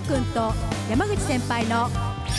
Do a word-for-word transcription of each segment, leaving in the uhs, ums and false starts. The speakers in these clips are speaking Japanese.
くんと山口先輩の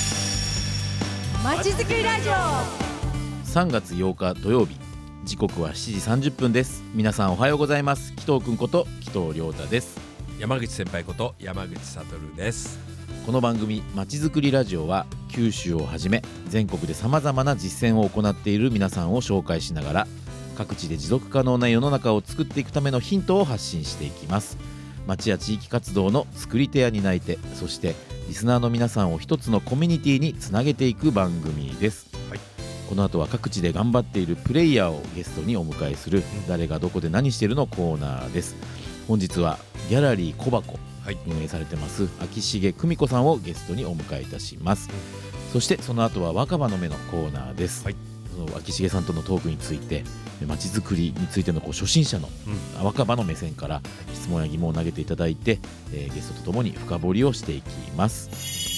まちづくりラジオ。 さんがつようか土曜日、時刻はしちじさんじゅっぷんです。皆さんおはようございます。紀藤くんこと紀藤亮太です。 山口先輩こと山口悟です。 この番組まちづくりラジオは九州をはじめ全国でさまざまな実践を行っている皆さんを紹介しながら、各地で持続可能な世の中を作っていくためのヒントを発信していきます。町や地域活動の作り手や担い手、そしてリスナーの皆さんを一つのコミュニティにつなげていく番組です、はい、この後は各地で頑張っているプレイヤーをゲストにお迎えする、うん、誰がどこで何しているのコーナーです。本日はギャラリー小箱、はい、運営されてます秋重久美子さんをゲストにお迎えいたします、うん、そしてその後は若葉の目のコーナーです、はい、その秋重さんとのトークについて、まちづくりについてのこう初心者の若葉の目線から質問や疑問を投げていただいて、えー、ゲストとともに深掘りをしていきます。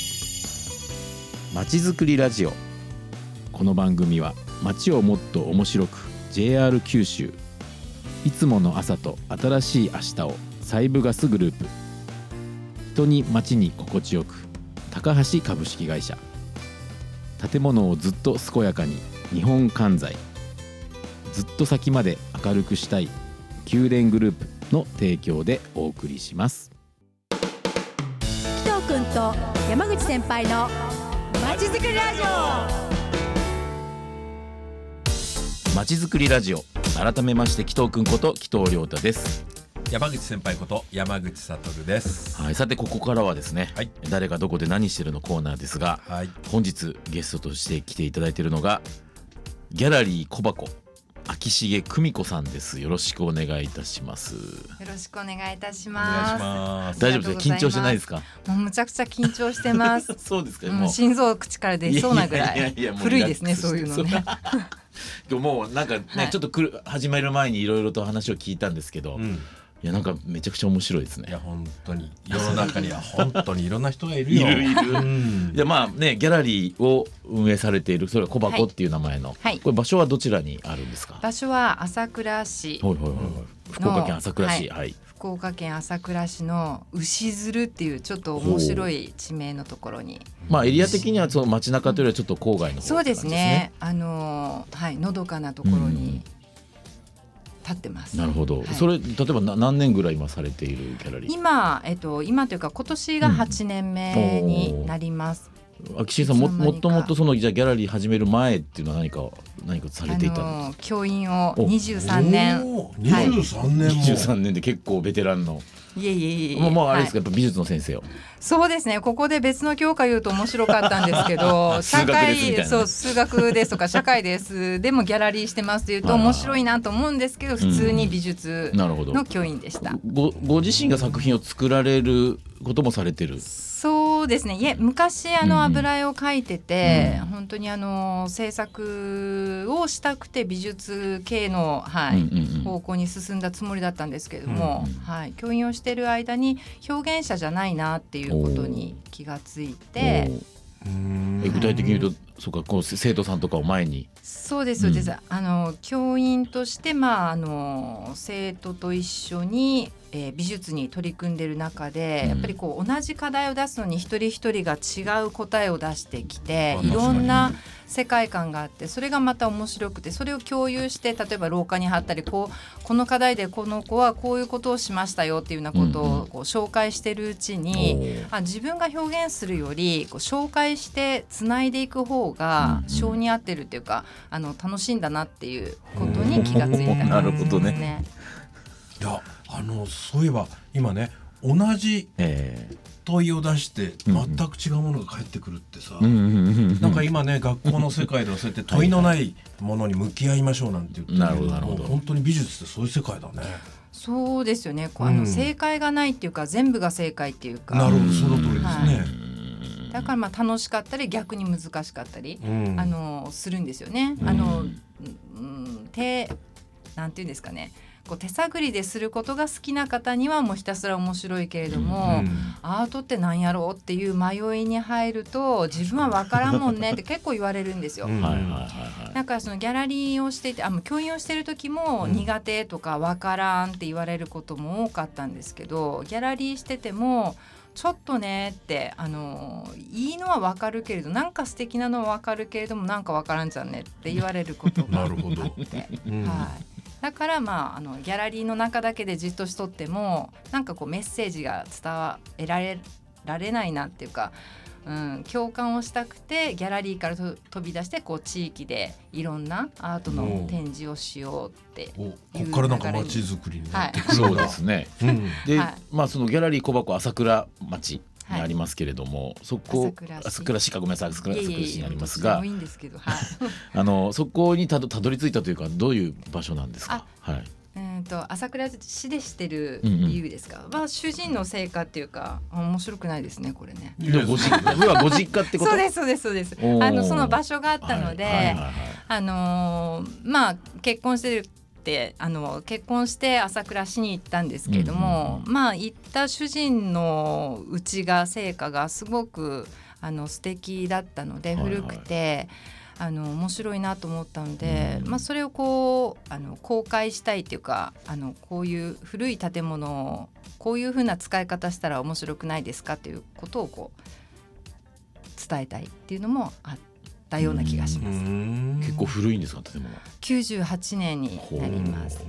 まちづくりラジオ。この番組は街をもっと面白く ジェイアール 九州、いつもの朝と新しい明日をサイブガスグループ、人に街に心地よく高橋株式会社、建物をずっと健やかに日本関西、ずっと先まで明るくしたい宮殿グループの提供でお送りします。 紀藤くんと山口先輩のまちづくりラジオ。 まちづくりラジオ、改めまして紀藤くんこと紀藤亮太です。 山口先輩こと山口悟です。 はい、さてここからはですね、はい、誰がどこで何してるのコーナーですが、はい、本日ゲストとして来ていただいているのがギャラリー小箱秋重久美子さんです。よろしくお願いいたします。 よろしくお願いいたします。お願いします。 大丈夫ですか？緊張してないですか？ もうむちゃくちゃ緊張してますそうですか、 もう心臓口から出そうなぐらい古いですね、そういうのねもうなんかね、はい、ちょっと来る始まる前にいろいろと話を聞いたんですけど、うん、いやなんかめちゃくちゃ面白いですね。 いや本当に世の中には本当にいろんな人がいるよいるいる、うん、いやまあね、ギャラリーを運営されている、それは小箱っていう名前の、はい、これ場所はどちらにあるんですか？ 場所は朝倉市、 はいはいはい、福岡県朝倉市、はいはい、 福岡県朝倉市の牛鶴っていうちょっと面白い地名のところに、 まあエリア的にはその街中というよりはちょっと郊外の方ですね。 そうですね、あのー、はい、のどかなところに立ってます。 なるほど、はい、それ例えば何年ぐらい今されているギャラリー？ 今、えっと、今というか今年がはちねんめになります、 うん、秋重さん も, もともとそのじゃあギャラリー始める前っていうのは何か何かされていたんですか？ 教員をにじゅうさんねん、 にじゅうさんねんも、 にじゅうさんねんで結構ベテランの、 いえいえいえ、 まあ、まああれですか、はい、やっぱ美術の先生を。 そうですね、ここで別の教科言うと面白かったんですけど社会、そう、数学ですとか社会ですでもギャラリーしてますって言うと面白いなと思うんですけど、普通に美術の教員でした、 うん、ご, ご自身が作品を作られることもされてる？ そうですね、いえ昔あの油絵を描いてて、うん、本当にあの制作をしたくて美術系の、はい、うんうんうん、方向に進んだつもりだったんですけれども、うんうん、はい、教員をしている間に表現者じゃないなっていうことに気がついて、 うーん、具体的に言うと、そうか、こう生徒さんとかを前に。 そうですそうです、うん、あの教員として、まあ、あの生徒と一緒に、えー、美術に取り組んでいる中で、うん、やっぱりこう同じ課題を出すのに一人一人が違う答えを出してきて、いろんな世界観があって、それがまた面白くて、それを共有して、例えば廊下に貼ったり、こうこの課題でこの子はこういうことをしましたよっていうようなことをこう紹介しているうちに、うんうん、あ、自分が表現するよりこう紹介してつないでいく方が性に合ってるっていうか、あの楽しいんだなっていうことに気がついたんですね。 なるほどね。 いや、あのそういえば今ね、同じ問いを出して全く違うものが返ってくるってさ、うん、なんか今ね、学校の世界ではそうやって問いのないものに向き合いましょうなんて言って、なるほどなるほど、本当に美術ってそういう世界だね。 そうですよね、あの、うん、正解がないっていうか全部が正解っていうか。 なるほど、その通りですね、はい、 だからまあ楽しかったり逆に難しかったり、うん、あのするんですよね、うん、あの、うん、手なんていうんですかね、こう手探りですることが好きな方にはもうひたすら面白いけれども、うん、アートってなんやろうっていう迷いに入ると、自分は分からんもんねって結構言われるんですよ、うん、だからそのギャラリーをしていて、あ、教員をしている時も苦手とか分からんって言われることも多かったんですけど、ギャラリーしててもちょっとねってあのいいのは分かるけれどなんか素敵なのは分かるけれどもなんか分からんじゃんねって言われることがあって、うん、はい、だから、まあ、あのギャラリーの中だけでじっとしとってもなんかこうメッセージが伝えられられないなっていうか、うん、共感をしたくてギャラリーからと飛び出してこう地域でいろんなアートの展示をしようっていう流れに、 ここからなんか街づくりになってくる、 はい、そうですね、うん、で、はい、まあ、そのギャラリー小箱朝倉町にありますけれども、はい、そこ朝倉市かごめんなさい朝倉市にありますが、あのそこにた ど, たどり着いたというかどういう場所なんですか？はい、 えー、と朝倉市でしてる理由ですか、うんうん、まあ、主人の成果っていうか面白くないですねこれね。 でもご実家ご実家ってこと？ そうですそうですそうです。あのその場所があったので、はいはいはいはい、あのー、まあ結婚してるってあの結婚して朝倉市に行ったんですけれども、うんうんうん、まあ行った主人のうちが成果がすごくあの素敵だったので、古くて、はいはい、あの面白いなと思ったので、うん、まあ、それをこうあの公開したいっていうか、あのこういう古い建物をこういう風な使い方したら面白くないですかということをこう伝えたいっていうのもあったような気がします。 結構古いんですか？建物きゅうじゅうはちねんになります。はい、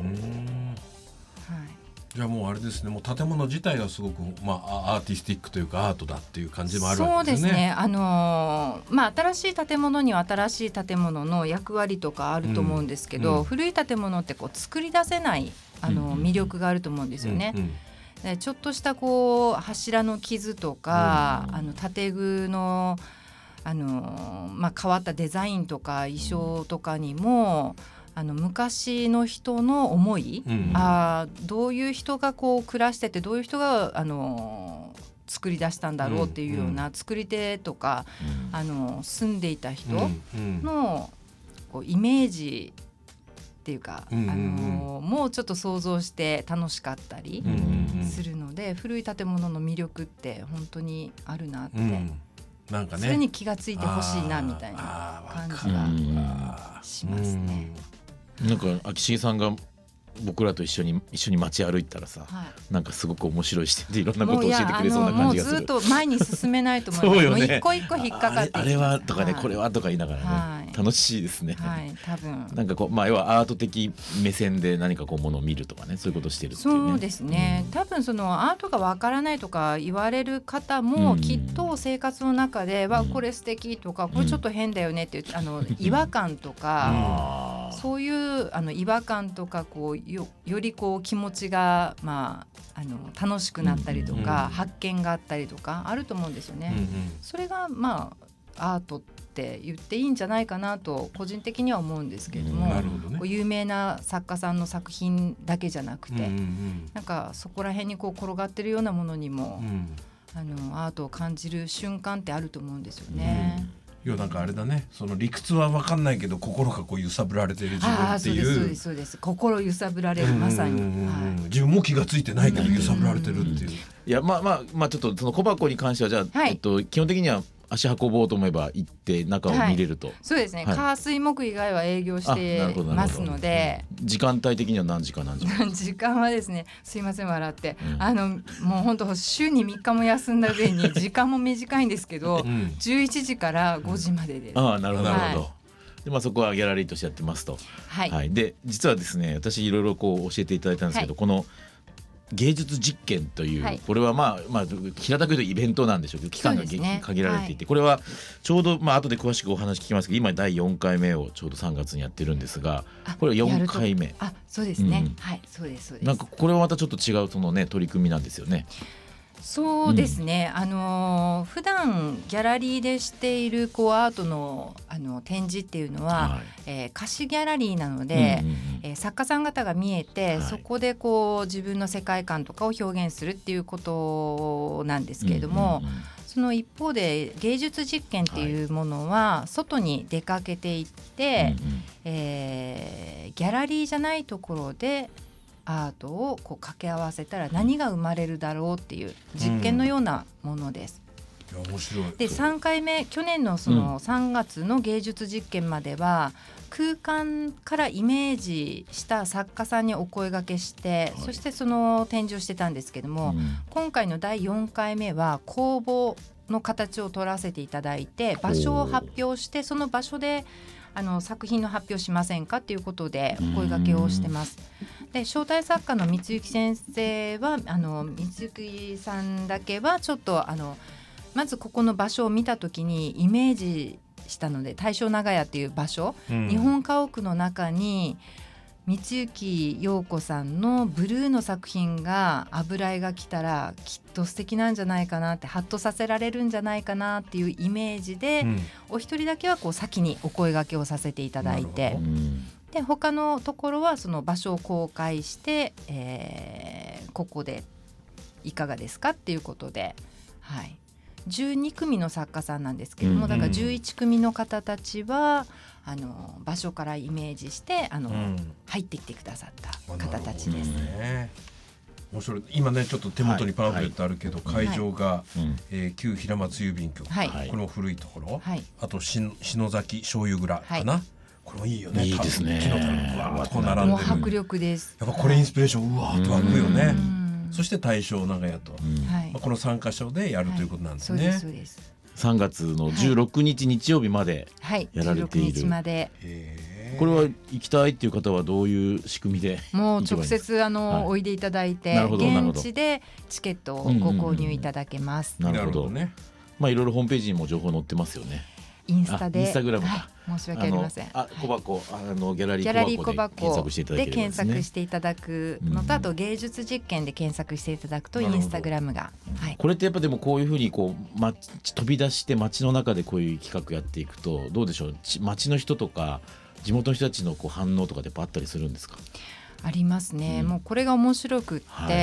じゃあもうあれですね、もう建物自体がすごく、まあ、アーティスティックというかアートだっていう感じもあるわけですね。 そうですね、あのーまあ、新しい建物には新しい建物の役割とかあると思うんですけど、うんうん、古い建物ってこう作り出せないあの魅力があると思うんですよね、うんうん、でちょっとしたこう柱の傷とか、うん、あの建具の、あのーまあ、変わったデザインとか衣装とかにもあの昔の人の思い、うんうん、あどういう人がこう暮らしててどういう人が、あのー、作り出したんだろうっていうような、うんうん、作り手とか、うん、あのー、住んでいた人のこうイメージっていうか、うんうんうん、あのー、もうちょっと想像して楽しかったりするので、うんうんうん、古い建物の魅力って本当にあるなって、うん、なんかね、それに気がついてほしいなみたいな感じがしますね。 なんか秋重さんが僕らと一緒に一緒に街歩いたらさ、はい、なんかすごく面白い視点でいろんなことを教えてくれそうな感じがする。 もうずっと前に進めないと思います。そうよね、もう一個一個引っかかってあ れ, あれはとかね、はい、これはとか言いながらね、はい、楽しいですね、 はい、多分なんかこう、まあ、要はアート的目線で何かこうものを見るとかね、そういうことをしてるっていうね。 そうですね、うん、多分そのアートがわからないとか言われる方もきっと生活の中で、うん、わこれ素敵とかこれちょっと変だよねっていう、あの違和感とか、うん、そういうあの違和感とかこう よ, よりこうこう気持ちが、まあ、あの楽しくなったりとか、うん、発見があったりとかあると思うんですよね、うんうん、それがまあアートって言っていいんじゃないかなと個人的には思うんですけれども、うん、なるほどね、こう有名な作家さんの作品だけじゃなくて、うんうん、なんかそこら辺にこう転がってるようなものにも、うん、あのアートを感じる瞬間ってあると思うんですよね、うん、 いやなんかあれだね、その理屈は分かんないけど心がこう揺さぶられている自分っていう。 そうですそうですそうです、心揺さぶられる、まさに、はい、 自分も気がついてないけど揺さぶられてるっていう、いやまあまあまあちょっとその小箱に関してはじゃあ、はい、えっと、基本的には足運ぼうと思えば行って中を見れると、はい、 そうですね、はい、火水木以外は営業してますので、 時間帯的には何時間何時間時間はですね、すいません笑って、うん、あのもう本当週にみっかも休んだ上に時間も短いんですけど、うん、じゅういちじからごじまでです、うん、 ああなるほどなるほど、はい、でまあ、そこはギャラリーとしてやってますと、はいはい、で実はですね私いろいろこう教えていただいたんですけど、はい、この芸術実験という、はい、これはまあ、まあ、平たく言うとイベントなんでしょうけど期間が、ね、限られていて、はい、これはちょうど、まあ後で詳しくお話聞きますけど今だいよんかいめをちょうどさんがつにやってるんですが、これはよんかいめ。 あそうですね、うん、はいそうですそうです。 なんかこれはまたちょっと違うその、ね、取り組みなんですよね。 そうですね、うん、あの普段ギャラリーでしているこうアート の, あの展示っていうのは、はい、えー、貸しギャラリーなので、うんうんうん、えー、作家さん方が見えて、はい、そこでこう自分の世界観とかを表現するっていうことなんですけれども、うんうんうん、その一方で芸術実験っていうものは外に出かけていって、うんうん、えー、ギャラリーじゃないところでアートをこう掛け合わせたら何が生まれるだろうっていう実験のようなものです、 いや面白い。 でさんかいめ去年のそのさんがつの芸術実験までは、空間からイメージした作家さんにお声掛けして、はい、そしてその展示をしてたんですけども、うん、今回のだいよんかいめは公募の形を取らせていただいて、場所を発表して、その場所であの作品の発表しませんかということでお声掛けをしてます。で招待作家の三幸先生はあの三幸さんだけはちょっとあのまずここの場所を見た時にイメージしたので、大正長屋っていう場所、うん、日本家屋の中に三幸陽子さんのブルーの作品が油絵が来たらきっと素敵なんじゃないかなって、ハッとさせられるんじゃないかなっていうイメージで、うん、お一人だけはこう先にお声掛けをさせていただいて、で他のところはその場所を公開して、えー、ここでいかがですかっていうことで、はい、じゅうにくみの作家さんなんですけども、うんうん、だからじゅういちくみの方たちはあの場所からイメージしてあの、うん、入ってきてくださった方たちです。 ね、面白い。今ねちょっと手元にパンフレットあるけど、はい、会場が、はいえー、旧平松郵便局、はい、これも古いところ、はい、あと篠崎醤油蔵かな、はい、これもいいよね。 いいですね。 木の棚がわーっと並んでる。 もう迫力です。 やっぱこれインスピレーションうわーっと湧くよね。そして大正長屋と、うんまあ、このさんかしょでやるということなんですね。 はい、そうですそうです。 さんがつのじゅうろくにち日曜日までやられている、はいはい、じゅうろくにちまで。これは行きたいっていう方はどういう仕組みでもう直接あの、はい、おいでいただいて現地でチケットをご購入いただけます。 なるほどね。まあいろいろホームページにも情報載ってますよね。 インスタでインスタグラムか、 はい、申し訳ありません。 あ小箱、あのギャラリー小箱で検索していただければですね。 で検索していただくのと、あと芸術実験で検索していただくとインスタグラムが、はい、 これってやっぱでもこういうふうにこう、ま、飛び出して街の中でこういう企画やっていくとどうでしょう、街の人とか地元の人たちのこう反応とかであったりするんですか？ ありますね、うん、もうこれが面白くって、はいはい、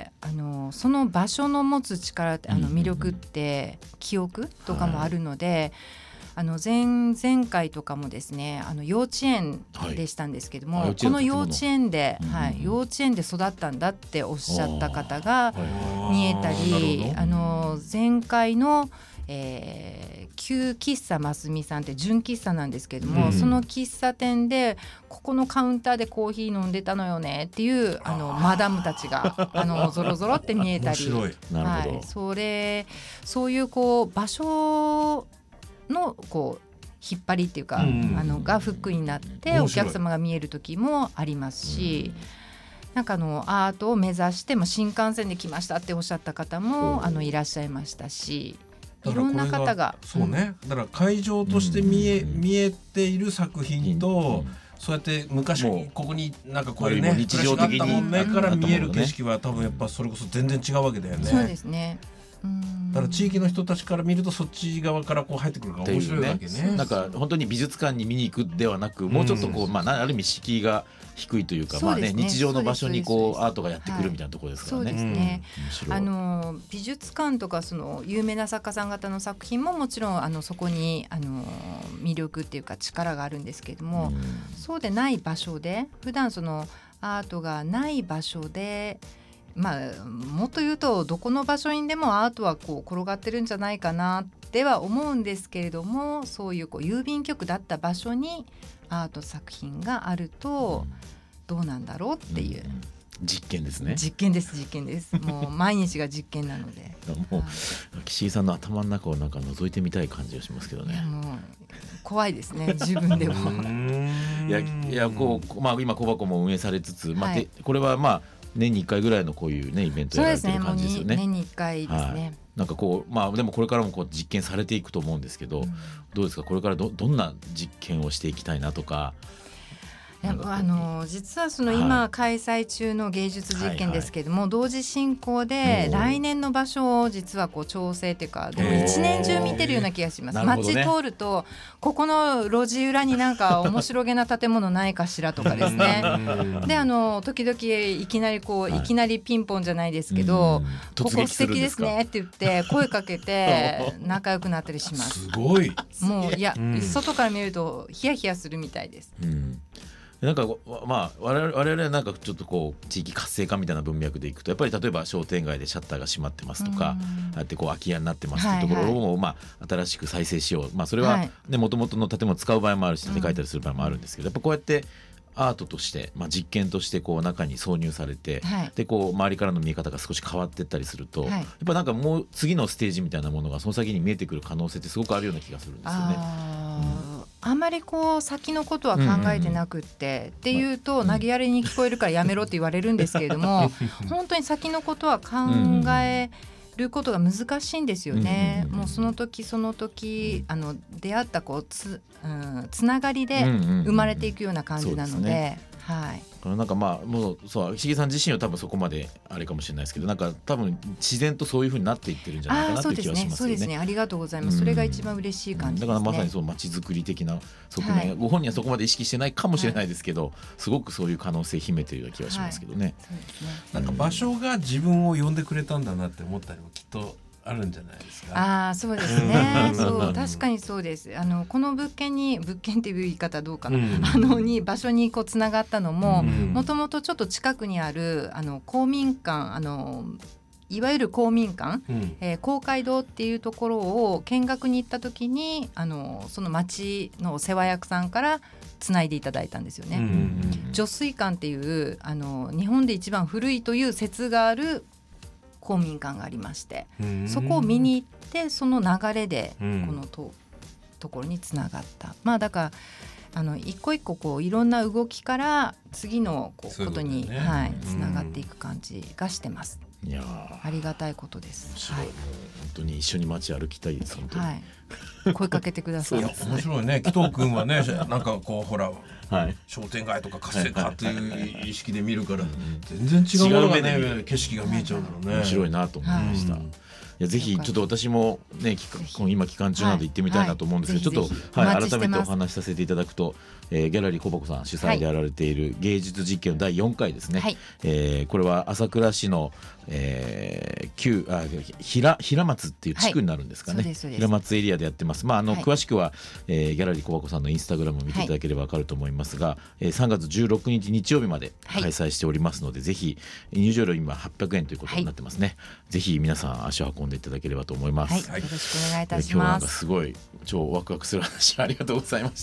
あのその場所の持つ力ってあの魅力って記憶とかもあるので、はいあの 前, 前回とかもですねあの幼稚園でしたんですけども、はい、この幼稚園で、はい、幼稚園で育ったんだっておっしゃった方が見えたり、あの前回の、えー、旧喫茶ますみさんって純喫茶なんですけども、うん、その喫茶店でここのカウンターでコーヒー飲んでたのよねっていうあのマダムたちがあのゾロゾロって見えたり、 面白い、 なるほど、 はい、それそういうこう場所のこう引っ張りっていうか、うん、あのがフックになってお客様が見える時もありますし、うん、なんかあのアートを目指しても新幹線で来ましたっておっしゃった方もあのいらっしゃいましたし、いろんな方がそうね、だから会場として見え、うん、見えている作品と、うん、そうやって昔ここになんかこういうね日常的に目から見える景色は多分やっぱそれこそ全然違うわけだよね。 そうですね。 だから地域の人たちから見るとそっち側からこう入ってくるから面白いわけね。 ねなんか本当に美術館に見に行くではなく、もうちょっとこう、うんまあ、ある意味敷居が低いというか、まあね、日常の場所にこうアートがやってくるみたいなところですからね。 そうですね、うん、あの美術館とかその有名な作家さん方の作品ももちろんあのそこにあの魅力っていうか力があるんですけれども、うん、そうでない場所で普段そのアートがない場所でまあ、もっと言うとどこの場所にでもアートはこう転がってるんじゃないかなっては思うんですけれども、そういうこう郵便局だった場所にアート作品があるとどうなんだろうっていう、うん、 実験ですね。 実験です実験です。もう毎日が実験なのでもう岸井さんの頭の中をなんか覗いてみたい感じがしますけどね。 もう怖いですね自分でもいやいやこう、まあ、今小箱も運営されつつ、まあはい、これはまあ年にいっかいぐらいのこういうねイベントやられてる感じですよね。 年にいっかいですね、はい、 なんかこうまあでもこれからもこう実験されていくと思うんですけど、うん、どうですかこれから ど, どんな実験をしていきたいなとか。 いやあの実はその今開催中の芸術実験ですけども、はいはい、同時進行で来年の場所を実はこう調整というかでも一年中見てるような気がします。街通るとここの路地裏になんか面白げな建物ないかしらとかですねであの時々いきなりこう、はい、いきなりピンポンじゃないですけど、ここ素敵ですねって言って声かけて仲良くなったりします。 すごい。 もういや、うん、外から見るとヒヤヒヤするみたいです。 うんなんかまあ我々我々はなんかちょっとこう地域活性化みたいな文脈でいくとやっぱり例えば商店街でシャッターが閉まってますとか、ああやってこう空き家になってますっていうところを、はいはい、まあ、新しく再生しよう、まあ、それはねもともとの建物を使う場合もあるし建て替えたりする場合もあるんですけど、やっぱこうやってアートとして、まあ、実験としてこう中に挿入されて、はい、でこう周りからの見え方が少し変わっていったりすると、はい、やっぱなんかもう次のステージみたいなものがその先に見えてくる可能性ってすごくあるような気がするんですよね。 あ、うん、あんまりこう先のことは考えてなくって、うんうんうん、っていうと投げやりに聞こえるからやめろって言われるんですけれども本当に先のことは考えることが難しいんですよね、うんうんうん、もうその時その時あの出会ったこう つ,、うん、つながりで生まれていくような感じなので、うんうんうん、ね、はい、 なんかまあもうそう石毛さん自身は多分そこまであれかもしれないですけど、なんか多分自然とそういう風になっていってるんじゃないかなっていう気はしますよね。 そうですね、ありがとうございます、うん、それが一番嬉しい感じですね。 だからまさにそう街づくり的な側面、はい、ご本人はそこまで意識してないかもしれないですけど、はい、すごくそういう可能性秘めてるような気がしますけどね、はい、そうですね。 なんか場所が自分を呼んでくれたんだなって思ったりもきっとあるんじゃないですか。 あ、そうですねそう確かにそうです。あのこの物件に物件っていう言い方どうかな、うん、あのに場所にこうつながったのももともとちょっと近くにあるあの公民館、あのいわゆる公民館、うん、えー、公会堂っていうところを見学に行った時にあのその町のお世話役さんからつないでいただいたんですよね、うんうんうん、女水館っていうあの日本で一番古いという説がある公民館がありまして、そこを見に行ってその流れでこの と,、うん、ところにつながった。まあだからあの一個一個こういろんな動きから次のこうことに、ね、はい、つながっていく感じがしてます。 いやありがたいことです。 面白い、はい、もう本当に一緒に街歩きたいです本当に、はい、 声かけてください。いや面白いね、紀藤君はねなんかこうほら、はい、商店街とか活性化という意識で見るから全然違うものがね景色が見えちゃうだろうね。 面白いなと思いました、はい、いやぜひちょっと私もね今期間中なので行ってみたいなと思うんですけど、はいはい、ちょっと、はい、改めてお話しさせていただくと、えー、ギャラリー小箱さん主催でやられている芸術実験のだいよんかいですね、はい、えー、これは朝倉市の、えー、旧あ平平松っていう地区になるんですかね、はい、平松エリアでやってます。まああの、はい、詳しくは、えー、ギャラリー小箱さんのインスタグラムを見ていただければ分かると思いますが、はい、えー、さんがつじゅうろくにち日曜日まで開催しておりますので、はい、ぜひ入場料今はっぴゃくえんということになってますね、はい、ぜひ皆さん足を運んでいただければと思います、 はい、よろしくお願いいたします。 今日なんかすごい超ワクワクする話ありがとうございました。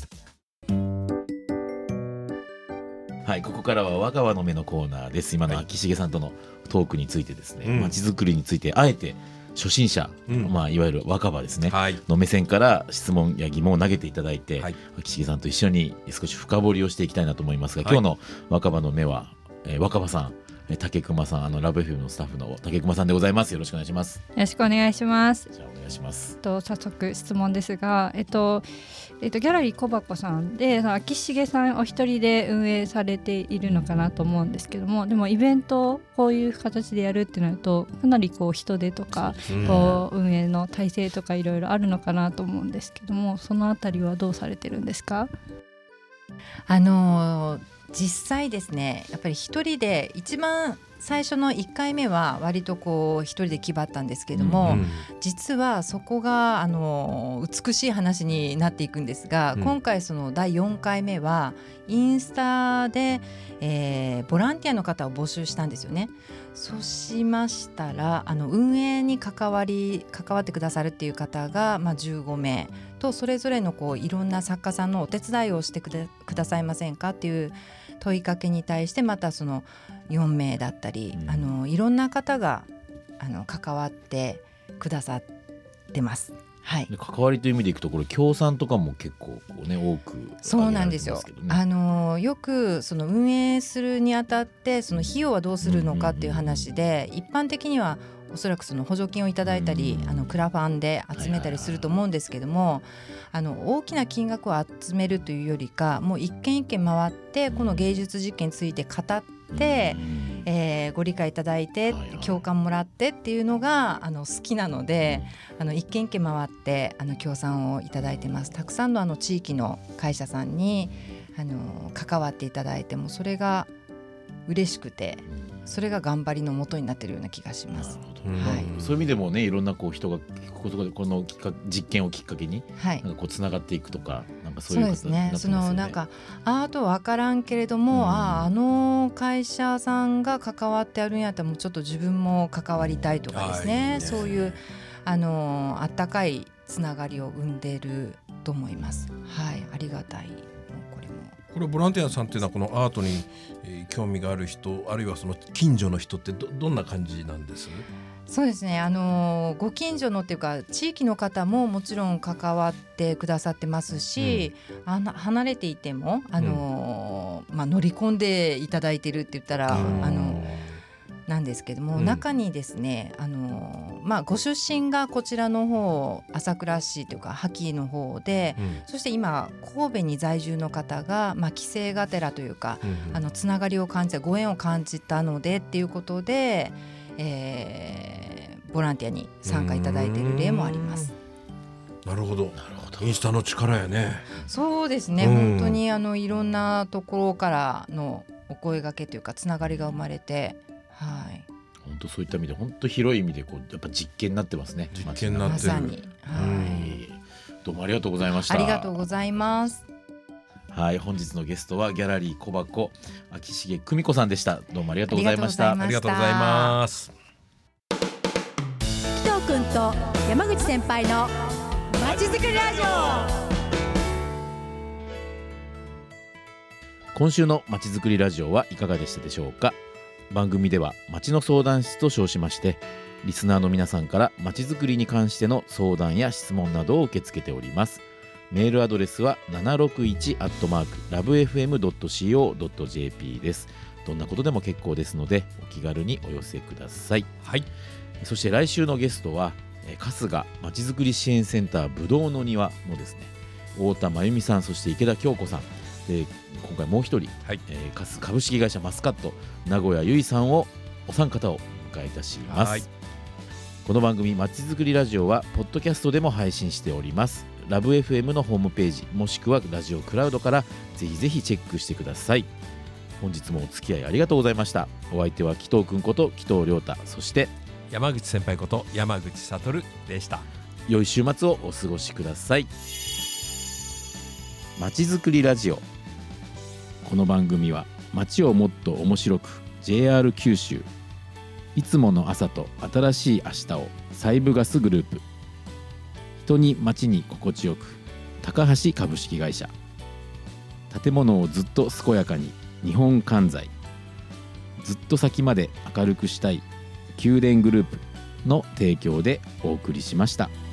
はい、ここからは和川の目のコーナーです。今の秋重さんとのトークについてですね、まちづくりについてあえて初心者、うん、まあ、いわゆる若葉ですね、はい、の目線から質問や疑問を投げていただいて、はい、秋重さんと一緒に少し深掘りをしていきたいなと思いますが、はい、今日の若葉の目は、えー、若葉さん、竹熊さん、あのラブ エフエム のスタッフの竹熊さんでございます。よろしくお願いします。 よろしくお願いします。 じゃあお願いします。 と早速質問ですが、えっとえっと、ギャラリー小箱さんで秋重さんお一人で運営されているのかなと思うんですけども、でもイベントをこういう形でやるってなるとかなりこう人手とか、うん、こう運営の体制とかいろいろあるのかなと思うんですけども、そのあたりはどうされてるんですか？ あのー、実際ですね、やっぱり一人で一番最初のいっかいめは割とこう一人で気張ったんですけども、うん、実はそこがあの美しい話になっていくんですが、うん、今回そのだいよんかいめはインスタで、えー、ボランティアの方を募集したんですよね。そうしましたらあの運営に関わり関わってくださるっていう方が、まあ、じゅうごめいと、それぞれのこういろんな作家さんのお手伝いをしてくだ、くださいませんかっていう問いかけに対して、またそのよんめいだったり、うん、あのいろんな方があの関わってくださってます。はい、 関わりという意味でいくとこれ協賛とかも結構こう、ね、多く、ね、 そうなんですよ。あのよくその運営するにあたってその費用はどうするのかっていう話で、一般的にはおそらくその補助金をいただいたり、あのクラファンで集めたりすると思うんですけども、あの大きな金額を集めるというよりか、もう一軒一軒回ってこの芸術実験について語って、えー、ご理解いただいて共感もらってっていうのがあの好きなので、あの一軒一軒回ってあの協賛をいただいてます。たくさんのあの地域の会社さんにあの関わっていただいて、もそれが嬉しくて、それが頑張りの元になっているような気がします。 はい、そういう意味でもね、いろんなこう人がこの実験をきっかけに、はい、なんかこうつながっていくとか、なんかそういうことになってますよね。 そうですね。そのなんかアートわからんけれども、うん、あああの会社さんが関わってあるんやったらもうちょっと自分も関わりたいとかですね、いいね、そういうあのあったかいつながりを生んでいると思います。はい、ありがたい。これもこれボランティアさんっていうのはこのアートに、えー、興味がある人、あるいはその近所の人って ど, どんな感じなんです？ そうですね、あのご近所のっていうか地域の方ももちろん関わってくださってますし、うん、あの離れていてもあの、うんまあ、乗り込んでいただいてるって言ったら、うん、あのなんですけども、うん、中にですねあの、まあ、ご出身がこちらの方朝倉市というか萩の方で、うん、そして今神戸に在住の方が、まあ、帰省がてらというか、うんうん、あのつながりを感じたご縁を感じたのでっていうことで、えー、ボランティアに参加いただいている例もあります。 なるほど、なるほど。インスタの力やね。 そうですね、本当にあのいろんなところからのお声掛けというかつながりが生まれて、はい、 本当そういった意味で本当広い意味でこうやっぱ実験になってますね。 実験になってる。 まさに、はい、 どうもありがとうございました。 ありがとうございます。 はい、本日のゲストはギャラリー小箱秋重久美子さんでした。どうもありがとうございました。 ありがとうございます。 紀藤君と山口先輩のまちづくりラジオ。 今週のまちづくりラジオはいかがでしたでしょうか。番組ではまちの相談室と称しましてリスナーの皆さんからまちづくりに関しての相談や質問などを受け付けております。メールアドレスはななろくいちアットマークラブエフエムドットシーオードットジェーピー です。どんなことでも結構ですのでお気軽にお寄せください。 はい、 そして来週のゲストは春日まちづくり支援センターぶどうの庭のですね太田真由美さん、そして池田京子さんで、今回もう一人、はいえー、春株式会社マスカット名古屋由衣さんをお三方をお迎えいたします。はい、この番組まちづくりラジオはポッドキャストでも配信しております。ラブ エフエム のホームページもしくはラジオクラウドからぜひぜひチェックしてください。本日もお付き合いありがとうございました。お相手は紀藤くんこと紀藤亮太、そして山口先輩こと山口悟でした。 良い週末をお過ごしください。まちづくりラジオ、この番組は街をもっと面白く ジェイアール 九州、いつもの朝と新しい明日をサイブガスグループ、人に街に心地よく高橋株式会社、建物をずっと健やかに日本関西、ずっと先まで明るくしたい宮殿グループの提供でお送りしました。